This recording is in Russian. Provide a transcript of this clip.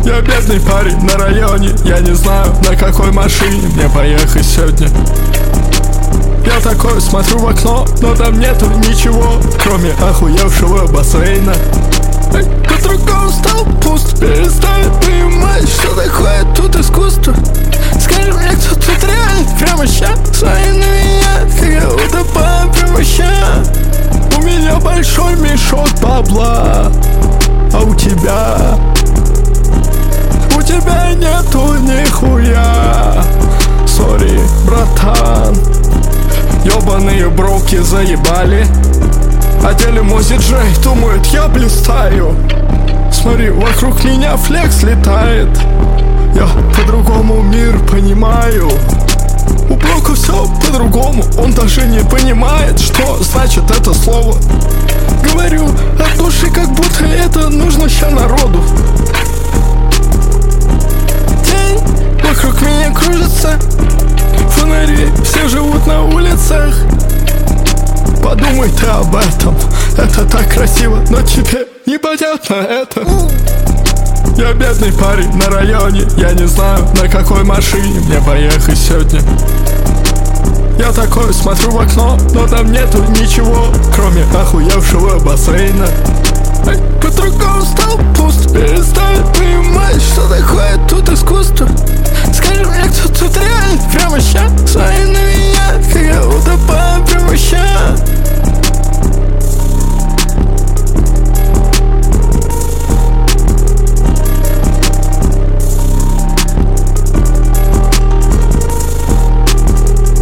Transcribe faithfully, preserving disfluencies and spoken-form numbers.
Я бедный парень на районе, я не знаю, на какой машине мне поехать сегодня. Я такой смотрю в окно, но там нету ничего, кроме охуевшего бассейна. Под рукой стал пуст, перестань понимать, что такое тут искусство. Скажи мне, кто тут реально прямо щас, смотри на меня, как я утопаю прямо щас. У меня большой мешок бабла, а у тебя? У тебя нету нихуя. Сори, братан. Ёбаные броки заебали. Одели мой диджей, думают, я блистаю. Смотри, вокруг меня флекс летает. Я по-другому мир понимаю. У Блока все по-другому. Он даже не понимает, что значит это слово. Говорю от души, как будто это нужно ща народу. День вокруг меня кружится. Фонари, все живут на улицах. Подумай ты об этом. Это так красиво, но тебе непонятно это. Я бедный парень на районе, я не знаю, на какой машине мне поехать сегодня. Я такой смотрю в окно, но там нету ничего, кроме охуевшего бассейна. Под рукой стал пуст, перестань понимать, что такое тут искусство. Скажи мне, кто тут реально прямо щас, смотри на меня, как я утопаю.